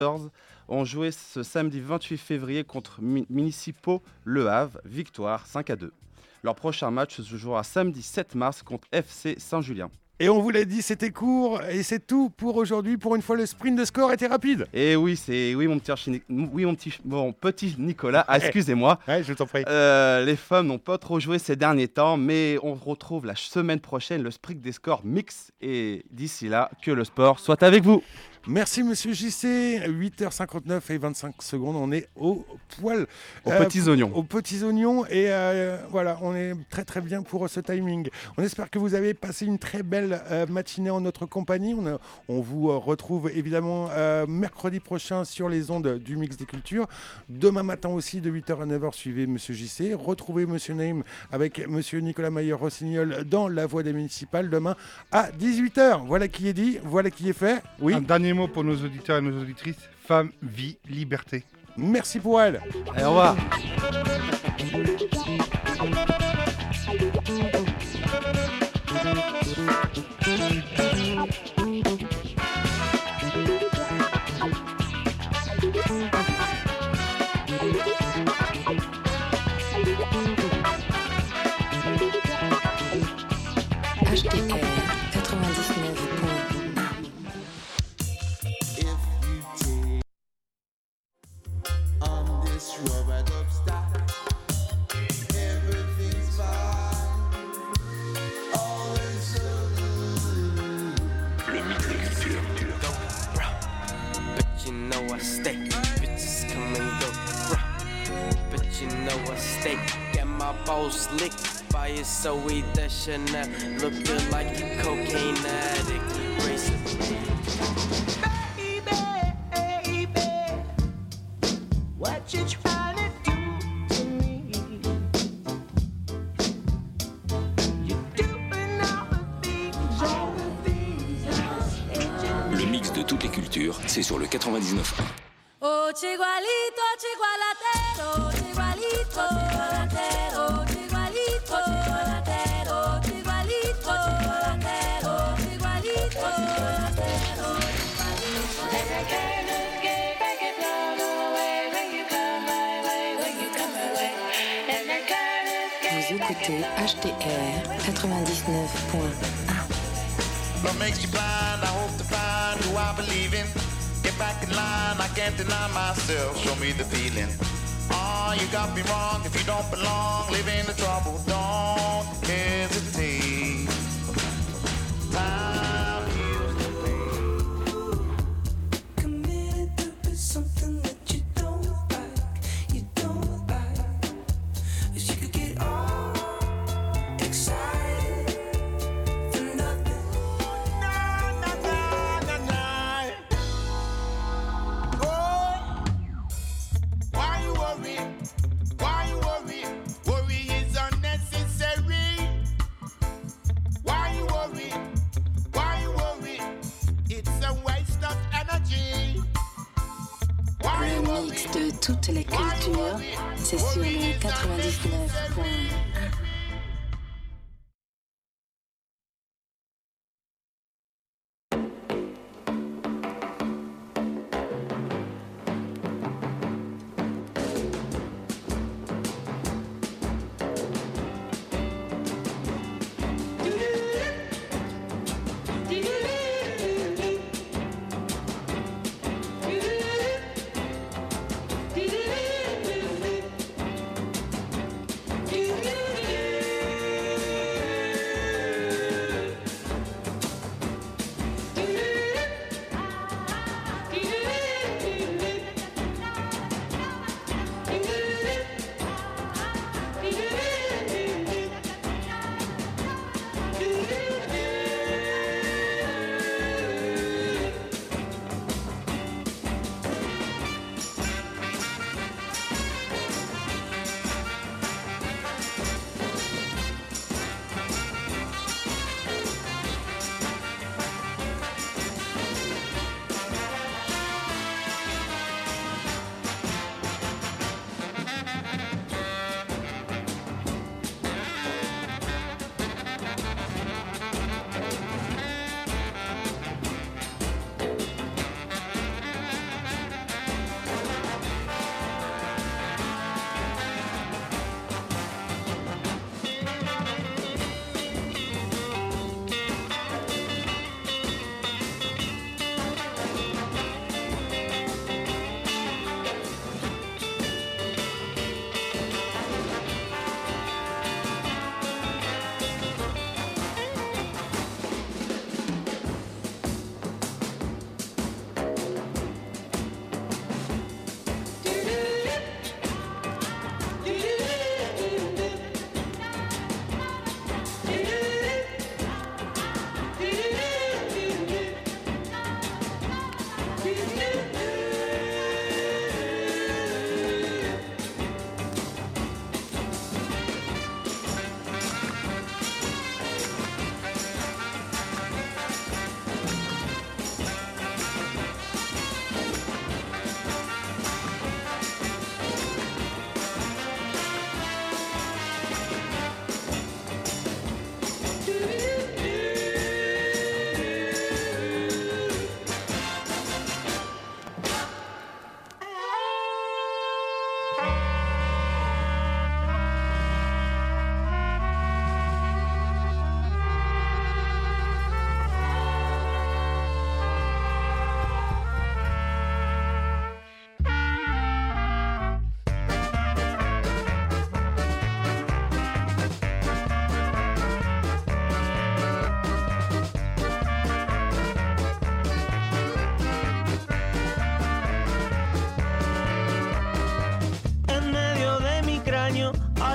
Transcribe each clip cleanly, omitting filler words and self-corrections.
ont joué ce samedi 28 février contre Municipaux Le Havre, victoire 5-2. Leur prochain match se jouera samedi 7 mars contre FC Saint-Julien. Et on vous l'a dit, c'était court et c'est tout pour aujourd'hui. Pour une fois, le sprint de score était rapide. Et oui, mon petit Nicolas, excusez-moi. Ouais, je t'en prie. Les femmes n'ont pas trop joué ces derniers temps, mais on retrouve la semaine prochaine le sprint des scores mix. Et d'ici là, que le sport soit avec vous. Merci Monsieur JC, 8h59 et 25 secondes, on est au poil. Aux petits oignons. Aux petits oignons et voilà, on est très très bien pour ce timing. On espère que vous avez passé une très belle matinée en notre compagnie. On vous retrouve évidemment mercredi prochain sur les ondes du Mix des Cultures. Demain matin aussi de 8h à 9h, suivez Monsieur JC. Retrouvez Monsieur Naïm avec Monsieur Nicolas Mayer-Rossignol dans La Voix des Municipales demain à 18h. Voilà qui est dit, voilà qui est fait. Oui. Un dernier mot pour nos auditeurs et nos auditrices. Femme, vie, liberté. Merci pour elle. Allez, au revoir. HDR 99. Lick by it, so we that Chanel looking like a cocaine addict. Racing. Baby, what you trying to do to me? You doing all the things. Le mix de toutes les cultures, c'est sur le 99.1. Oh, chigualito, chigualatero, chigualito, chigualatero, chigualito, chigualatero, chigualito, chigualatero, chigualito, chigualatero. Every girl look good, make it blow away when you come my way, when you come my way. Every girl look good. Vous écoutez HDR 99.1. What makes you blind? I hope to find who I believe in. Get back in line, I can't deny myself. Show me the feeling. Oh, you got me wrong. If you don't belong, live in the trouble. Don't hesitate. Time heals the pain. Committed to be something that you don't like. You don't like. You could get all excited for nothing. Why you worry? Worry is unnecessary. Why you worry? It's a waste of energy. Why you Le worry? mix de toutes les cultures, c'est sur le 99.1.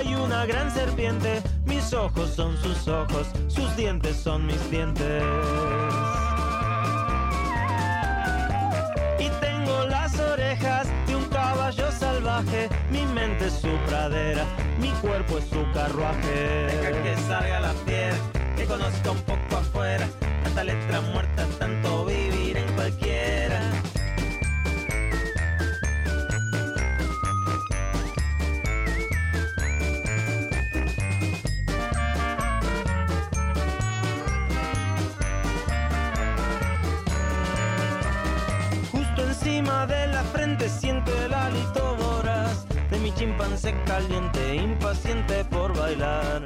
Soy una gran serpiente, mis ojos son sus ojos, sus dientes son mis dientes. Y tengo las orejas de un caballo salvaje, mi mente es su pradera, mi cuerpo es su carruaje. Deja que salga la fiera, que conozca un poco afuera, tanta letra muerta, tanto vivir en cualquiera. Encima de la frente siento el hálito voraz de mi chimpancé caliente, impaciente por bailar.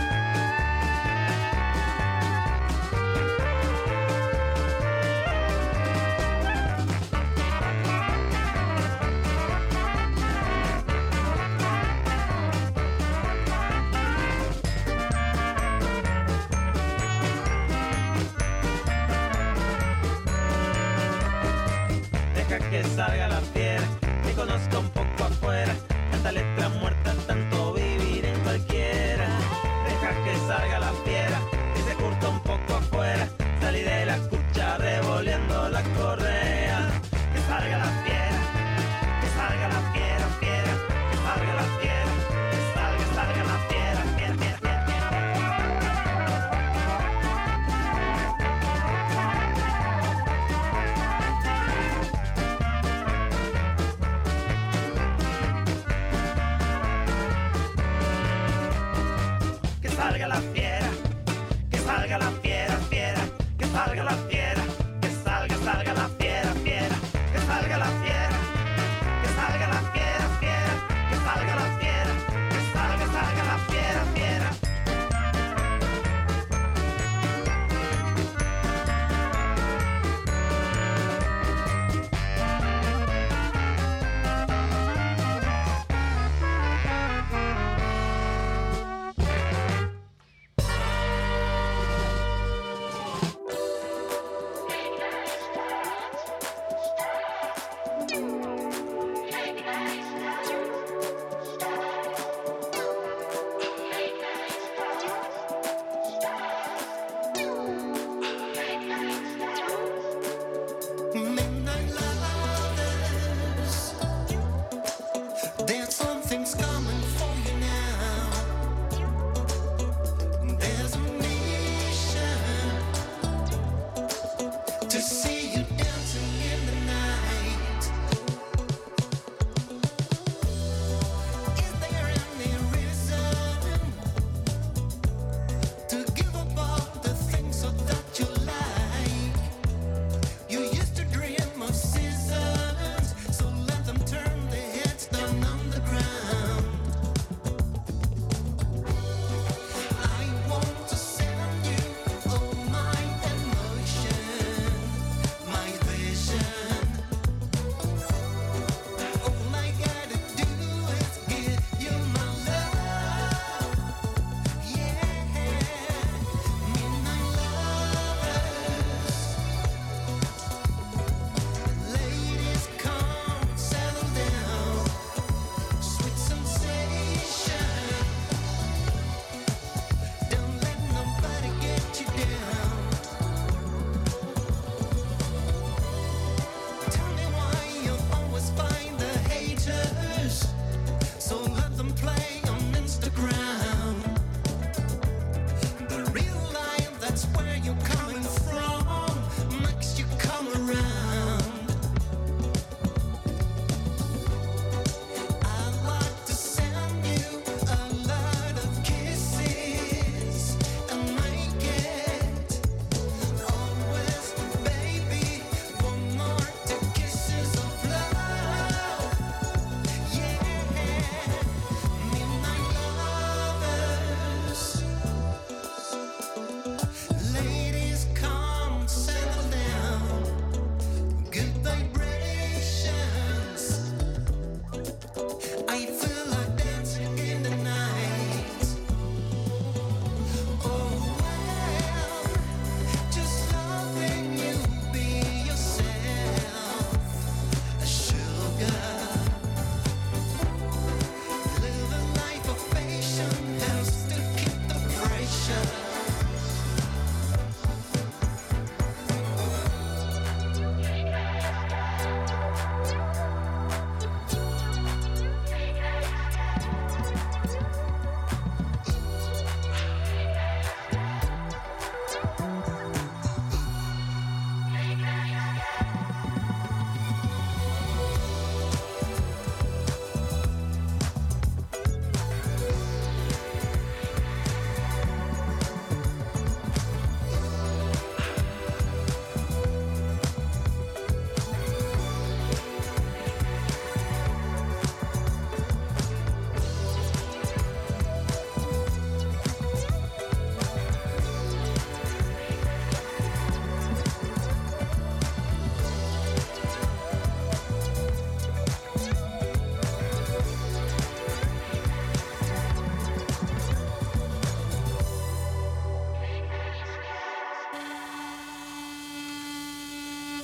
Que salga la fiera, que conozca un poco afuera, tanta letra muerta, tanto vivir en cualquiera. Deja que salga la fiera, que se curta un poco afuera, salí de la cucha revoleando la correa. Que salga la fiera, que salga la fiera, fiera, que salga la fiera, que salga la fiera, fiera, fiera, fiera.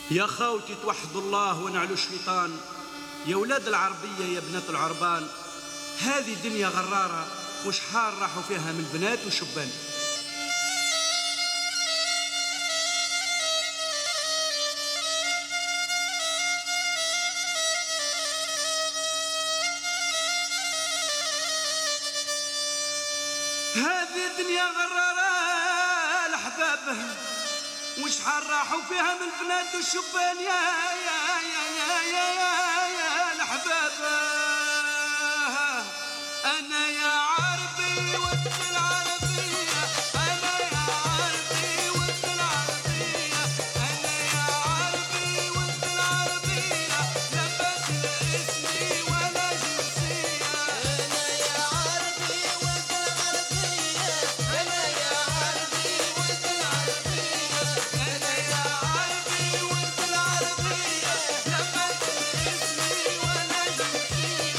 يا خوتي توحدوا الله ونعلوا الشيطان، يا ولاد العربية يا بنات العربان، هذه دنيا غرارة وشحال راحوا فيها من بنات وشبان. هذه الدنيا غرارة الأحباب وشحال راحوا فيها من بنات والشبان يا يا يا يا يا يا, يا الأحباب. أنا يا عربي وانت العربية، أنا يا عربي وانت العربية، أنا يا عربي وانت العربية، لبت اسمي ولا جنسية. أنا يا عربي وانت العربية، أنا يا عربي وانت العربية، أنا يا عربي وانت العربية، لبت اسمي ولا جنسية.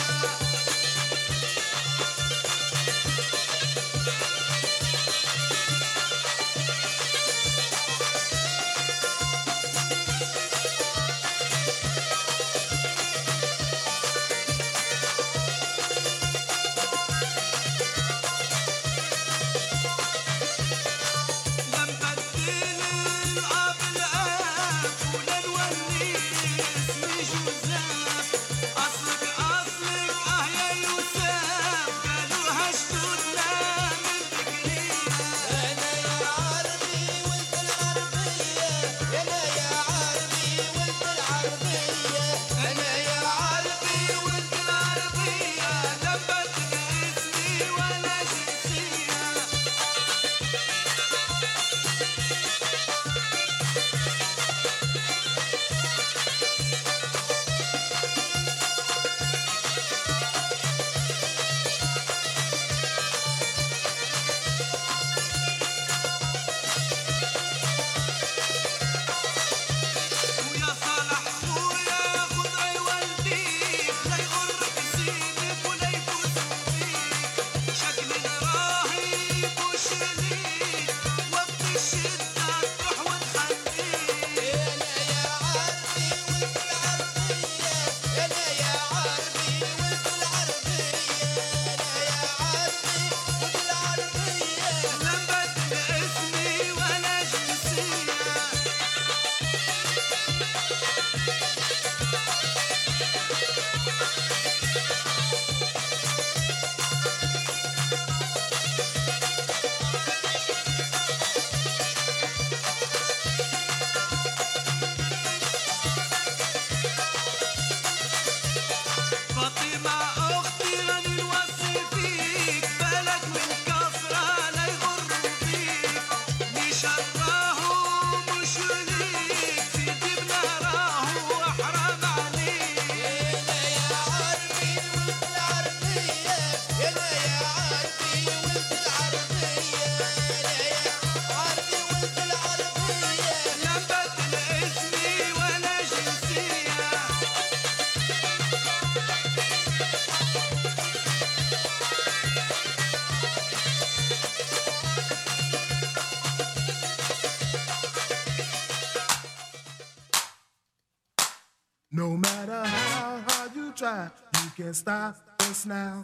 No matter how hard you try, you can't stop us now.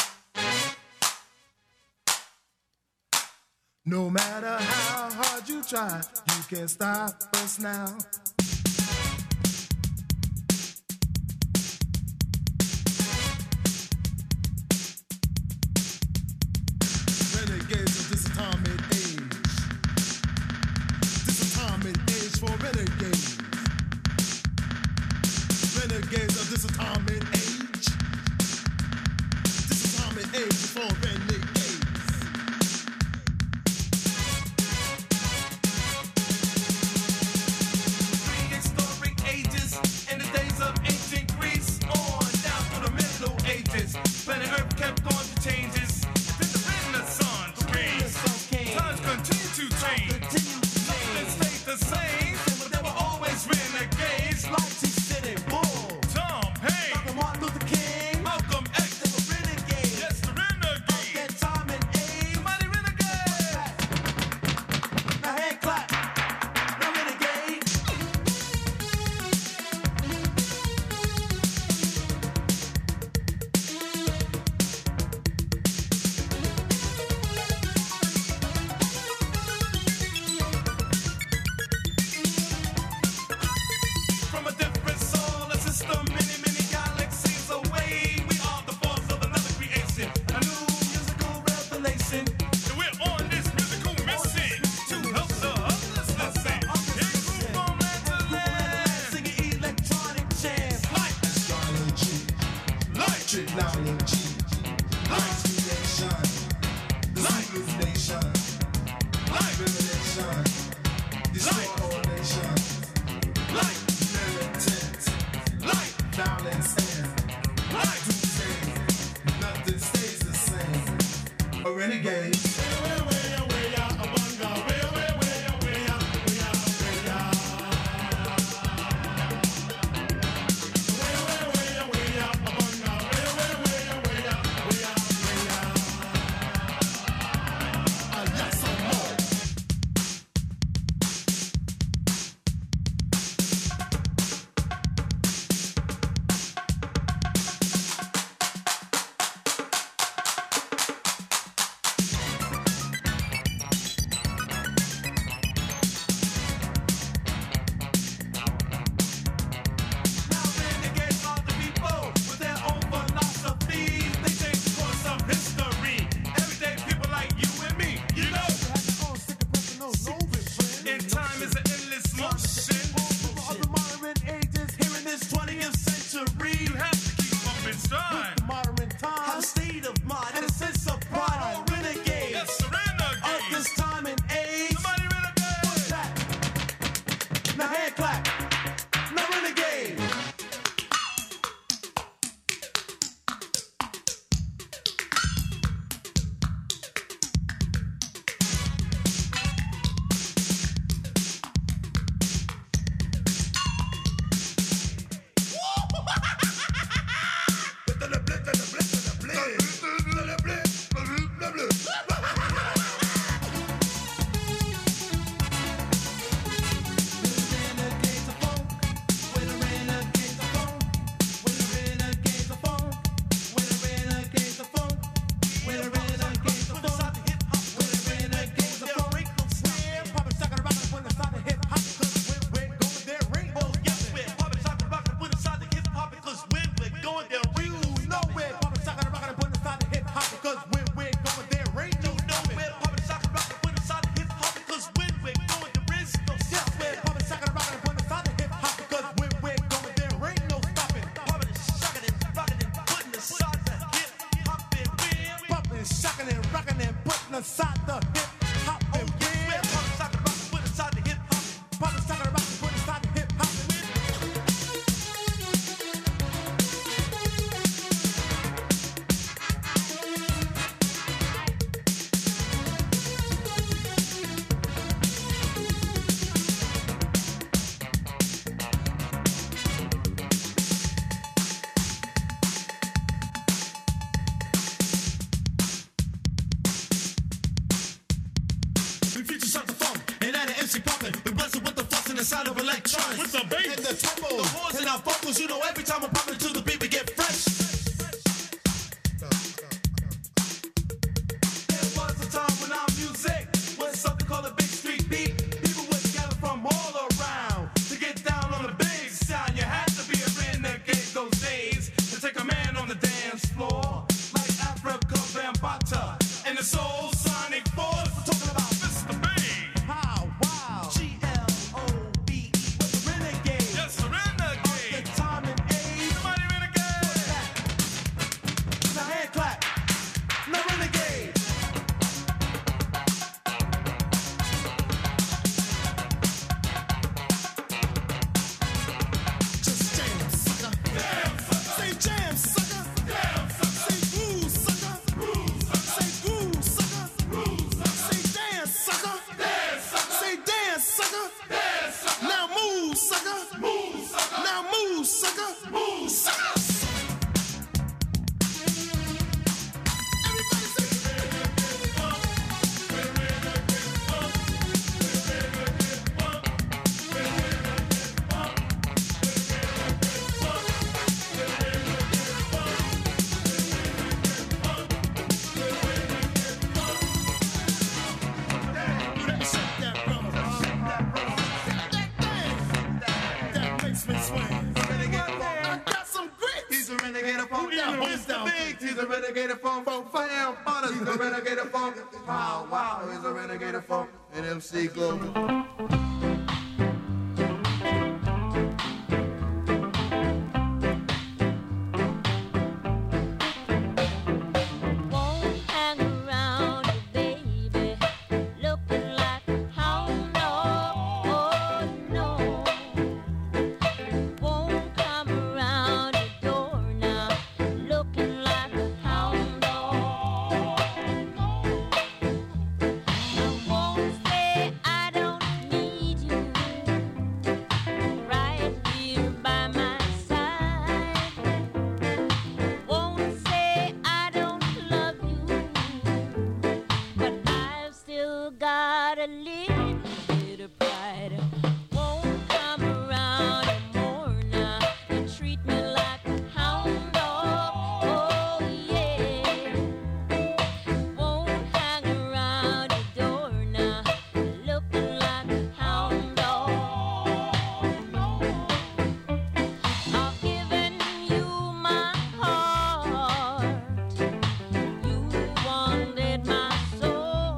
No matter how hard you try, you can't stop us now. Renegades of this atomic age. This atomic age for renegades. Renegades of this atomic age. This atomic age for renegades. Prehistoric ages in the days of ancient Greece, on down through the Middle Ages. Planet Earth kept going through changes. Then the Renaissance came. Times continue to change. Nothing stayed the same, but there were always renegades. Like Tom Hanks, Martin Luther King, Malcolm X, they were renegades. Yes, the renegades. Technology, light nation, Zulu nation, light revelation, destroy nation, light militant, light violence and light doomsday. Nothing stays the same. A renegade. Sound of electronics with the bass and the tempo, the horns and our vocals. You know, every time I'm popping to the beat, we get fresh. There was a time when our music was something called a big street beat. People would gather from all around to get down on the big sound. You had to be a renegade those days to take a man on the dance floor, like Africa Bambaataa and the Soul Sonic Force. We're talking about Mr. B. How wow. He's a renegade funk, fam, honest. He's a renegade funk. Wow, wow, he's a renegade funk. And MC Global. a little bit of pride. Won't come around anymore now. You treat me like a hound dog. Oh yeah. Won't hang around your door now. Looking like a hound dog. I've given you my heart. You wanted my soul.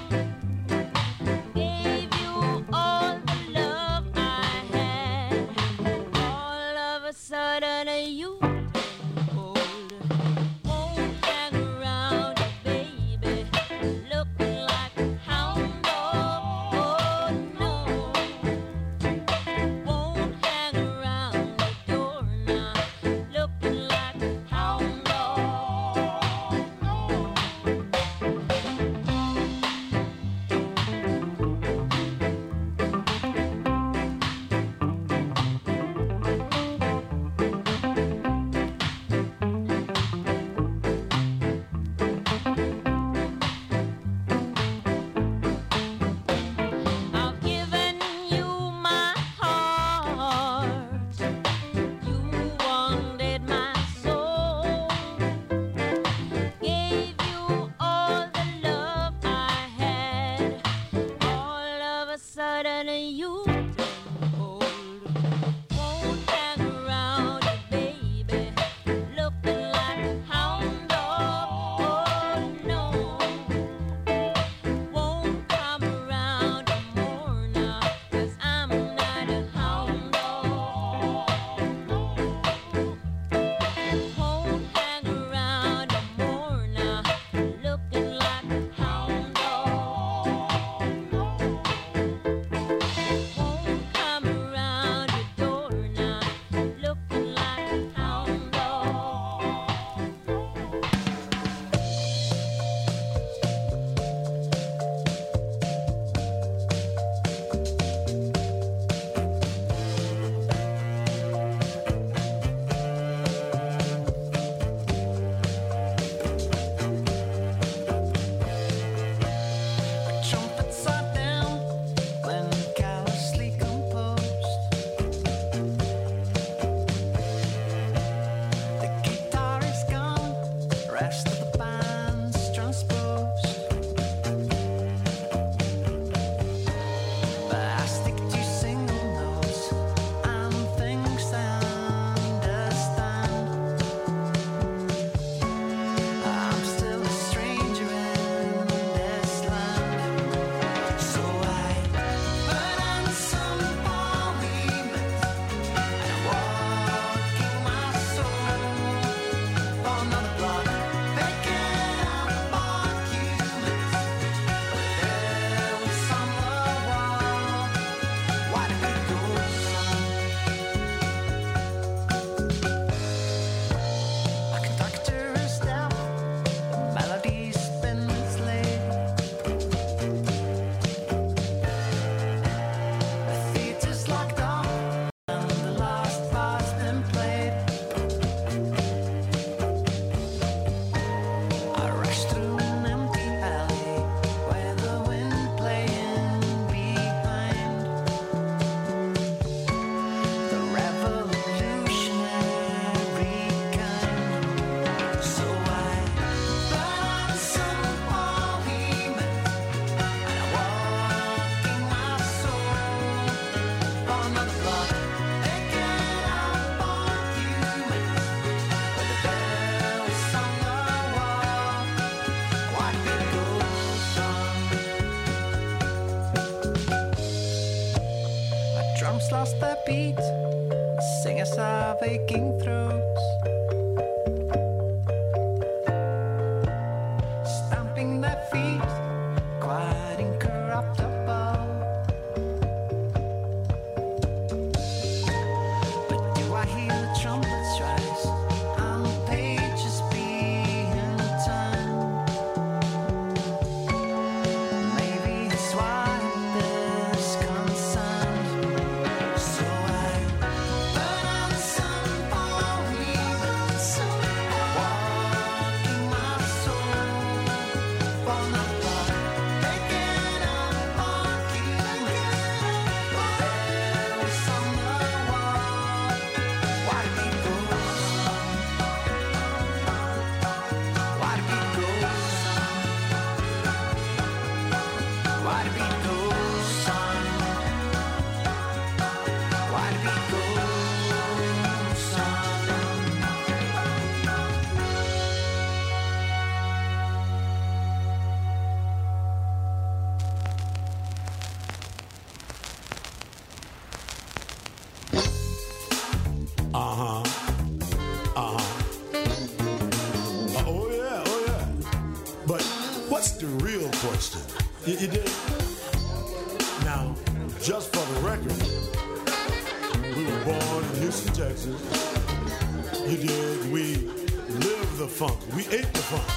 Gave you all the love I had. All of a sudden you turned cold. Won't hang around you, baby. Looking like a hound dog. Oh no. Won't hang around the door now. Looking like a hound dog. I've given you my heart. You wanted my soul. Gave you all the love I had. All of a sudden you turned cold. Won't hang around you, baby. Looking like a hound dog. Oh no. Won't come around no more now. 'Cause I'm not a hound dog. Won't hang around no more now. Looking like a hound dog. Won't come around your door now. Looking like a hound dog. Trumpets are down when callously composed. The guitar is gone, rest of the band's transposed. But I stick to single notes and things I understand. I'm still a stranger in this land. So I put on some Parliament and I'm walking my soul for another block, picking up arguments. But there was some wall. Why did we go a conductor is deaf, the melody spins late. The theater's locked up and the last part's been played. I rush through an empty alley where the wind playing behind. The revolutionary kind. So I put on some Parliament and I'm walking my soul for another block, picking up arguments with the bells on the wall. Why did it go wrong? My drums lost their beat, the singers have aching throats. Stamping their feet, quite incorruptible. But do I hear the trumpets rise and the pages being turned? Maybe that's why this concerned. So I put on some Parliament. ask the real question. You dig? Now, just for the record, we were born in Houston, Texas. You dig? We live the funk. We ate the funk.